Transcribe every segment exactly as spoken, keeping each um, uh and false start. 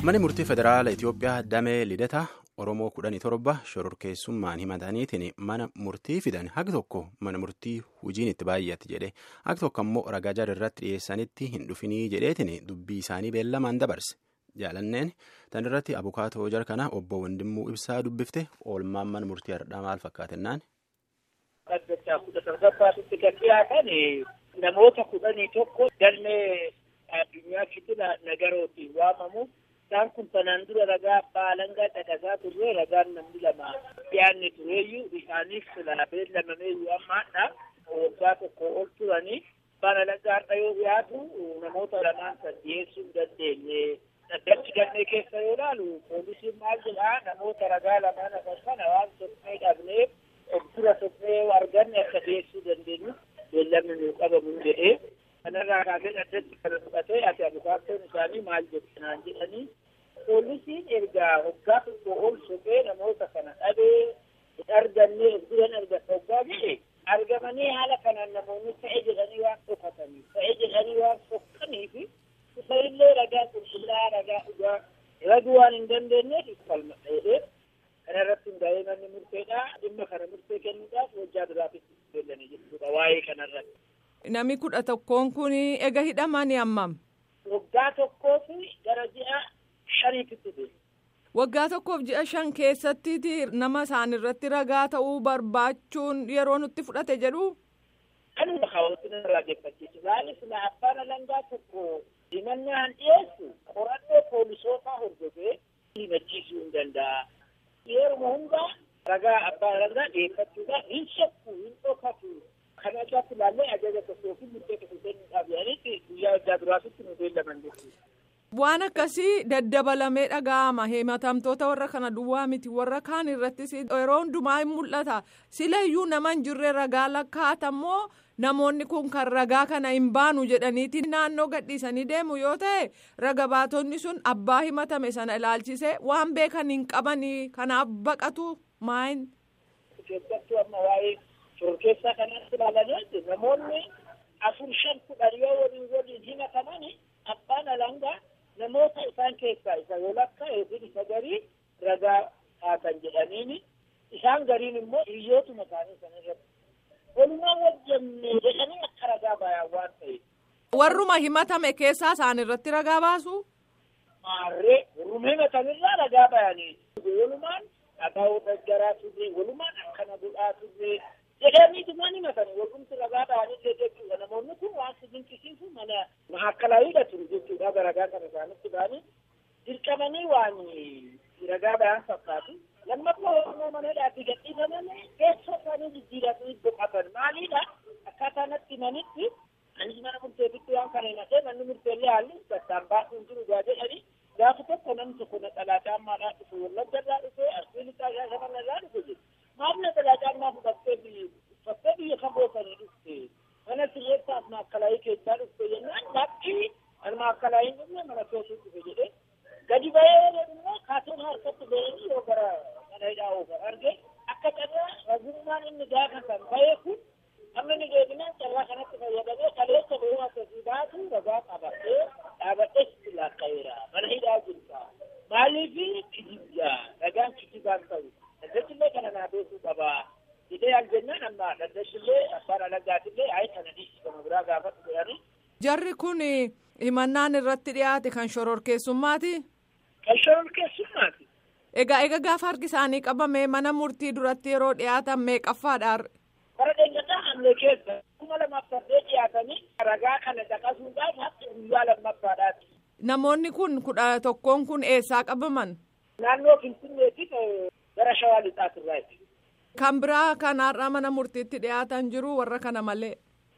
Mana murtii federaala Itoophiyaa damee lidata Oromoo kudhanii torba shororkeessummaan himataniitiin mana murtii fidan haqi tokko mana murtii hojiin itti baay'ate jedhe haqi tokko ammoo ragaa jara irratti dhiyeessanitti hin dhufinii jedheetiin dubbii isaanii beellamaan dabarse jaalanneen tan irratti abukaatoo jara kana obbo Wandimmuu Ibsaa dubbifte oolmaan mana murtii har'aa maal fakkaatennaan. Namoota kudhanii tokko galmee addunyaa kitila nagarootiin waamamu. Isaan kun sanaan dura ragaa abbaa alangaa dhaqasaa turre ragaan namni lama dhiyaanne tureeyyuu isaaniif sila beellamameeyyuu ammaadha waggaa tokko ol turanii abbaan alangaa har'a yoo dhiyaatu namoota lamaan san dhiyeessuu hin dandeenye. Daddachi galmee keessa yoo ilaalu poolisiin maal jedhaa namoota ragaa lamaan hafan kana waan tokkee dhabneef obdura tokkee arganne akka dhiyeessuu dandeenyu beellamni nuu qabamu jedhee kanarraa kaasee daddachi kana fudhatee ati abukaattoon isaanii maal jettanaan jedhanii poolisiin ergaa hoggaa tokko ol soqee namoota kana dhabee hin arganne obduran argata hoggaa jedhe argamanii haala kanaan namoonni ta'e jedhanii waan dhokatanii ta'e jedhanii waan sokkaniif isa illee ragaa qulqullaa ragaa dhugaa raguu waan hin dandeenyeef falma dheedhee kana irratti hundaa'ee manni murteedhaa dhimma kana murtee kennuudhaaf hojjaa biraafis beellanii jechuudha waa'ee kanarratti. Nami kudha tokkoon kun ega hidhamanii ammam? Waggaa tokkoof gara ji'a shaniitti ture. Waggaa tokkoof ji'a shan keessatti nama isaan irratti ragaa ta'uu barbaachuun yeroo nutti fudhate jedhu? Kanuma kaawwatiin irraa geeffachiisu. Laalis na abbaan alangaa tokko himannaan dhiyeessu qorannoo poolisootaa hordofee himachiisuu hin danda'a. Yeroo hundaa ragaa abbaan alangaa dhiyeeffachuudhaan hin shakku hin dhokatu. Kan ajaa'ibsiisu ilaallee ajaja tokkoo fi murtee tokko kennuudhaaf yaalitti guyyaa adda duraasitti nu beellaman jechuudha. Waan akkasii daddabalamee dhaga'ama himatamtoota warra kana duwwaa miti warra kaan irrattis yeroo hundumaa hin mul'ata silayyuu nama hin jirre ragaa lakkaa'atammoo namoonni kun kan ragaa kana hin baanu jedhaniiti naannoo gadhiisanii deemu yoo ta'e raga baatonni sun abbaa himatame sana ilaalchisee waan beekan hin qabanii kanaaf baqatu maayin. Keessattuu amma waa'ee shororkeessaa kanatti ilaalanii namoonni afur shan kudhan yoo waliin waliin himatamani abbaan alangaa namoota isaan keessaa isa yoo lakka yookiin isa garii ragaa haasan jedhaniini isaan gariin immoo hiriyootuma isaanii sana irratti walumaa wajjannee jedhanii akka ragaa bayan waan ta'eef. Warruma himatame keessaa isaan irratti ragaa baasu? Maarree warruma himatamirraa ragaa bayanii walumaan dhagaa dhaggaraa turre walumaan akkana godhaa turre jedhanii dhumaan himatanii walumti ragaa bayanii jechuudha namoonni kun waan si dinqisiisu mana mahaakkalaayidha ture jechuudha ragaa kana isaanitti ba'anii dirqamanii waan ragaa bayan fakkaatu lammaffaa oromoo manaadhaatti gadhiifamanii keessoo isaanii jijjiiratanii boqotan maaliidha akkaataa natti himanitti anis mana murteetitti waan kana himatee manni murteellee haalli gattaan baasuun jiru gaa jedhanii gaafa tokko namni tokko naxalaa caammaadhaa dhufe wallaggarraa dhufe arsii lixaa shaashamanarraa dhufe jedhu maaf naxalaa caammaa fudhattee uffattee biyya kan boosanii dhufte mana sirreessaaf maakkalaayii keessaa dhufte jennaan lakkii an maakkalaayii dhufne mana keessaa dhufe jedhee gadi ba'ee immoo kaatoon harkatti ba'ee yoo gara mana hidhaa oofan arge akka carraa ragummaan inni gaafa kan ba'ee kun amma inni deebinaan carraa kanatti fayyadamee kaleessa ba'uu akkasii baatu ragaa qabatee dhaabadhee sitti laakka'eera mana hidhaa jirta maaliifi kijibaa ragaan kijibaan ta'u daddachillee kana naa beekuu qabaa jedhee aljennaan amma daddachillee abbaan alangaatillee ayi kana dhiisifama biraa gaafatu jedhanii. Jarri kun himannaan irratti dhiyaate kan shororkeessummaati? Kan shororkeessummaati. Egaa egaa gaafa harki isaanii qabame mana murtii duratti yeroo dhiyaatan meeqaffaadha? Bara deenyataa hamlee keessa kuma lamaaf saddeet dhiyaatanii ragaa kana dhaqasuudhaaf hatti guyyaa lammaffaadhaati. Namoonni kun kudha tokkoon kun eessaa qabaman? Naannoo Finfinneetti gara Shawaa Lixaatirraati. Kan biraa kanaarraa mana murtiitti dhiyaatan jiru warra kana malee?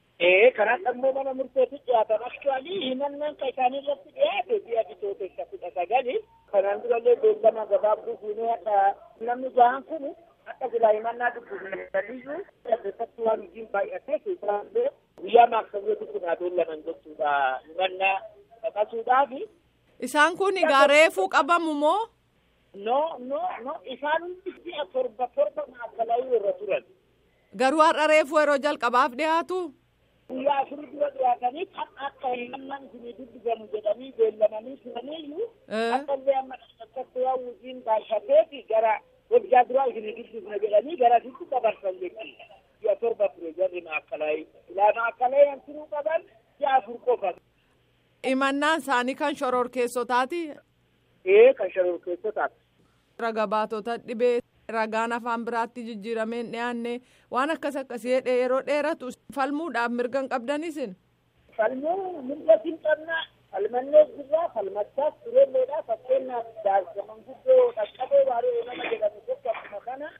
Ee kanaan ammoo mana murteetti dhiyaatan aktuwaalii himannaan kan isaanii irratti dhiyaate biyya bitootessa kudha sagali kanaan durallee beellama gabaabduu fuunee akka namni gahaan kun akka silaa himannaa dubbisaniyyuu keessatti waan hojiin baay'atee keessaallee guyyaa maaksamiyootti kunaa beellaman jechuudha himannaa dhaqasuudhaafi. Isaan kun egaa reefuu qabamu moo? No no no isaan hundi ji'a torba torba maakkalaayii irra turan. Garuu har'a reefuu yeroo jalqabaaf dhiyaatu? guyyaa afurii dura dhiyaatanii kan akka himannaan isinii dubbifamu jedhanii beellamanii turaniiyyuu akka illee amma akkatti waan wujiin baashateeti gara waggaa duraa isinii dubbifna jedhanii garasitti dabarsan jechuudha. Ji'a torba ture jarri maakkalaayi. Ilaama akkalaayi hanqinuu qaban ji'a afur qofa. Himannaan isaanii kan shororkeessotaati? Ee kan shororkeessotaati. Raga baatota dhibee ragaan afaan biraatti jijjiiramee dhiyaanne waan akkas akkasii yeroo dheeratu falmuudhaaf mirga qabdanisin. Falmuu mirga hin qabna falmannee jirraa falmachaas tureelleedha fakkeenyaaf jaarsaman guddoo dhaqqabee waaree nama jedhamu tokko akkuma kana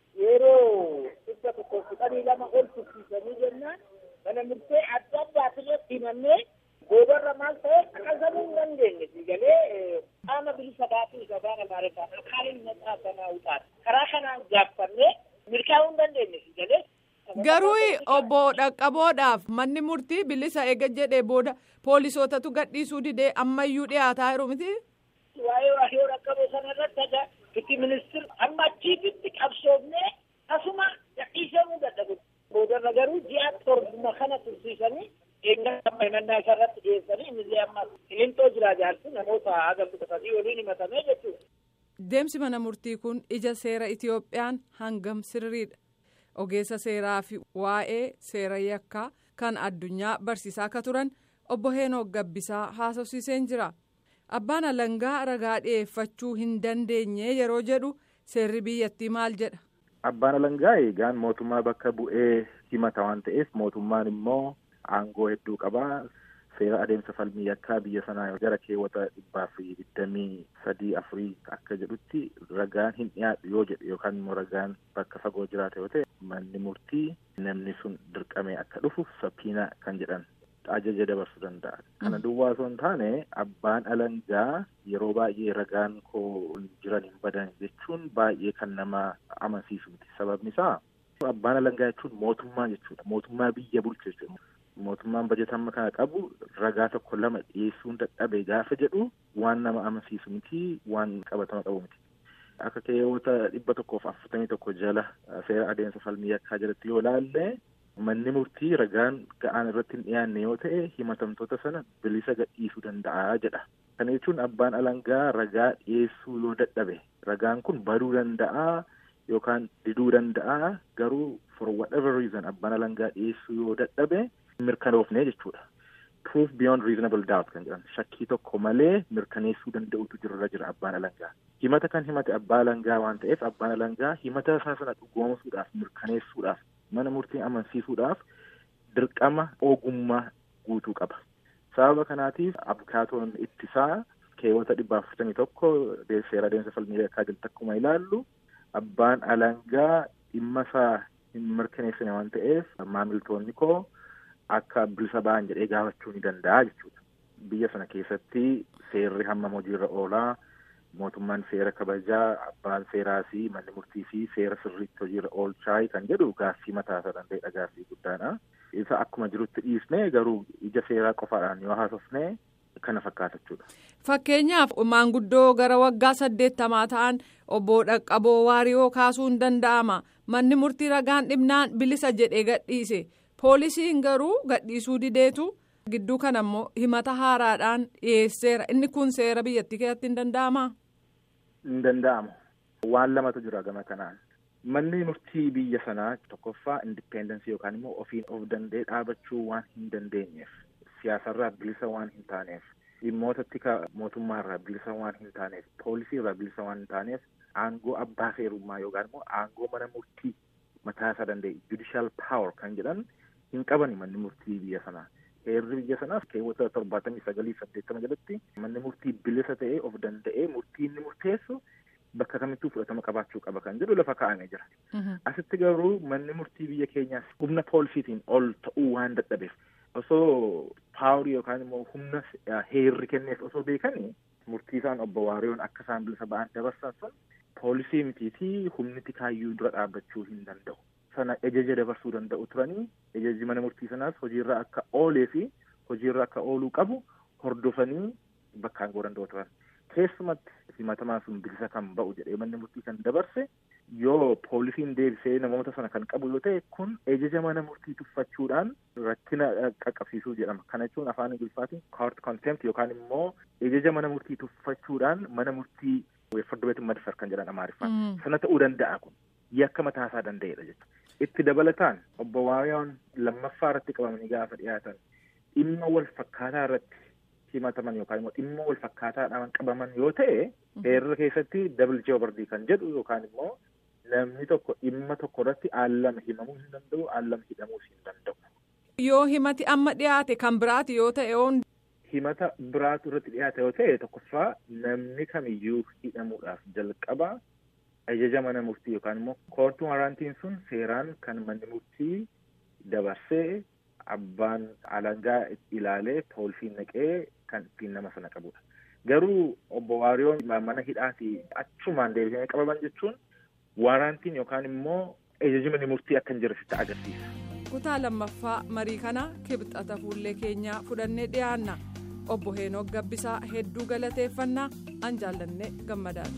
yeroo dhibba tokko kudhanii lama ol tursiisanii jennaan mana murtee adda addaatirratti himannee goobarra maal ta'e akkasumuu hin dandeenye galee qaama bilisa baatii gabaan amaarikaa akaaliin maxaa sanaa utaati karaa kanaan gaaffannee mirkaa'uu hin dandeenye galee. Garuu obbo Dhaqqaboodhaaf manni murtii bilisa eega jedhee booda poolisootatu gadhiisuu didee ammayyuu dhiyaataa jiru miti. Waa'ee waa'ee Dhaqqaboo sanarratti aga itti ministir amma achiifitti qabsoofnee asuma gadhiisamuu dadhabu. Boodarra garuu ji'a torbuma kana tursiisanii eeggaa amma himannaa isarratti dhiyeessanii inni amma Kilintoo jiraa jaarsi namoota haga kudhatii waliin himatamee jechuudha. Deemsi mana murtii kun ija seera Itiyoophiyaan hangam sirriidha. Ogeessa seeraa fi waa'ee seera yakkaa kan addunyaa barsiisaa akka turan obbo Heenoo Gabbisaa haasofsiiseen jira. Abbaan alangaa ragaa dhiyeeffachuu hin dandeenye yeroo jedhu seerri biyyattii maal jedha? Abbaan alangaa eegaan mootummaa bakka bu'ee himata waan ta'eef mootummaan immoo aangoo hedduu qabaa. Seera adeemsa falmii yakkaa biyya sanaa gara keewwata dhibbaa fi digdamii sadii afurii akka jedhutti ragaan hin dhiyaatu yoo jedhe yookaan immoo ragaan bakka fagoo jiraate yoo ta'e manni murtii namni sun dirqamee akka dhufu sabpiina kan jedhan ajaja dabarsuu danda'a. Kana duwwaa osoo hin taane abbaan alangaa yeroo baay'ee ragaan koo jiran hin badan jechuun baay'ee kan nama amansiisu miti. Sababni isaa abbaan alangaa jechuun mootummaa jechuudha. Mootummaa biyya bulchu jechuudha. Mootummaan bajatamma kana qabu ragaa tokko lama dhiyeessuun dadhabee gaafa jedhu waan nama amansiisu miti waan qabatama qabu miti. Akka keewwata dhibba tokkoof afurtamii tokko jala seera adeemsa falmii yakkaa jalatti yoo ilaalle manni murtii ragaan ga'aan irratti hin dhiyaanne yoo ta'e himatamtoota sana bilisa gadhiisuu danda'a jedha. Kana jechuun abbaan alangaa ragaa dhiyeessuu yoo dadhabe ragaan kun baduu danda'a yookaan diduu danda'a garuu for whatever reason abbaan alangaa dhiyeessuu yoo dadhabe mirkanoofne jechuudha. Proof beyond reasonable doubt kan jedhan shakkii tokko malee mirkaneessuu danda'utu jirra jira abbaan alangaa. Himata kan himate abbaa alangaa waan ta'eef abbaan alangaa himata isaa sana dhugoomsuudhaaf mirkaneessuudhaaf mana murtii amansiisuudhaaf dirqama ogummaa guutuu qaba. Sababa kanaatiif abukaatoon ittisaa keewwata dhibba afurtamii tokko seera adeemsa falmii yakkaa jalatti akkuma ilaallu abbaan alangaa dhimma isaa hin mirkaneessine waan ta'eef maamiltoonni koo akka bilisa ba'an jedhee gaafachuu ni danda'a jechuudha. Biyya sana keessatti seerri hammam hojiirra oolaa, mootummaan seera kabajaa, abbaan seeraa fi manni murtii fi seera sirriitti hojiirra oolchaa kan jedhu gaaffii mataa isaa danda'edha, gaaffii guddaadha. Isa akkuma jirutti dhiisnee garuu ija seeraa qofaadhaan yoo haasofne kana fakkaata jechuudha. Fakkeenyaaf maanguddoo gara waggaa saddeettamaa ta'an obbo Dhaqqaboo Waariyoo kaasuu hin danda'ama. Manni murtii ragaan dhibnaan bilisa jedhee gadhiise. Poolisiin garuu gadhiisuu dideetu gidduu kana immoo himata haaraadhaan dhiyeesseera. Inni kun seera biyyattii keessatti hin danda'amaa? Hin danda'amu. Waan lamatu jira gama kanaan. Manni murtii biyya sanaa tokkoffaa indipendensii yookaan immoo ofiin of danda'ee dhaabachuu waan hin dandeenyeef siyaasarraa bilisa waan hin taaneef dhimmoota tika mootummaarraa bilisa waan hin taaneef poolisiirraa bilisa waan hin taaneef aangoo abbaa seerummaa yookaan immoo aangoo mana murtii mataa isaa danda'e judicial power kan jedhan hin qabani manni murtii biyya sanaa. Heerri biyya sanaaf keewwata torbaatamii sagalii saddeettama jalatti manni murtii bilisa ta'ee of danda'ee murtii inni murteessu bakka kamittuu fudhatama qabaachuu qaba kan jedhu lafa kaa'amee jira. Asitti garuu manni murtii biyya keenyaas humna poolisiitiin ol ta'uu waan dadhabeef osoo paawarii yookaan immoo humna heerri kenneef osoo beekanii murtii isaan obbo Waariyoon akka isaan bilisa ba'an dabarsan sun poolisii mitiitii humni tikaayyuu dura dhaabbachuu hin danda'u. Sana ajaja dabarsuu danda'u turanii ajajji mana murtii sanaas hojiirra akka oolee fi hojiirra akka ooluu qabu hordofanii bakkaan goo danda'u turan. Keessumatti himatamaa sun bilisa kan ba'u jedhee manni murtii kan dabarse yoo poolisiin deebisee namoota sana kan qabu yoo ta'e kun ajaja mana murtii tuffachuudhaan rakkina qaqqabsiisuu jedhama. Kana jechuun afaan Ingiliffaatiin court contempt yookaan immoo ajaja mana murtii tuffachuudhaan mana murtii fardoo beetiin madfar kan jedhan Amaariffaan. Sana ta'uu danda'a kun yakka mataasaa danda'edha jechuudha. Itti dabalataan obbo Waariyoon lammaffaa irratti qabamanii gaafa dhiyaatan dhimma wal fakkaataa irratti himataman yookaan immoo dhimma wal fakkaataadhaan qabaman yoo ta'e heerra keessatti double jeopardy kan jedhu yookaan immoo namni tokko dhimma tokko irratti aallama himamuu hin danda'u aallama hidhamuus hin danda'u. Yoo himati amma dhiyaate kan biraati yoo ta'e oon. Himata biraatu irratti dhiyaate yoo ta'e tokkoffaa namni kamiyyuu hidhamuudhaaf jalqaba ajaja mana murtii yookaan immoo koortuu waraantiin sun seeraan kan manni murtii dabarsee abbaan alangaa ilaalee poolisiin naqee kan ittiin nama sana qabudha. Garuu obbo Waariyoon mana hidhaatii achumaan deebisanii qabaman jechuun waraantiin yookaan immoo ajaji manni murtii akka hin jirre sitti agarsiisa. Kutaa lammaffaa marii kana kibxata fuullee keenyaa fudhannee dhiyaanna. Obbo Heenok Gabbisaa hedduu galateeffannaa an jaallannee gammadaadha.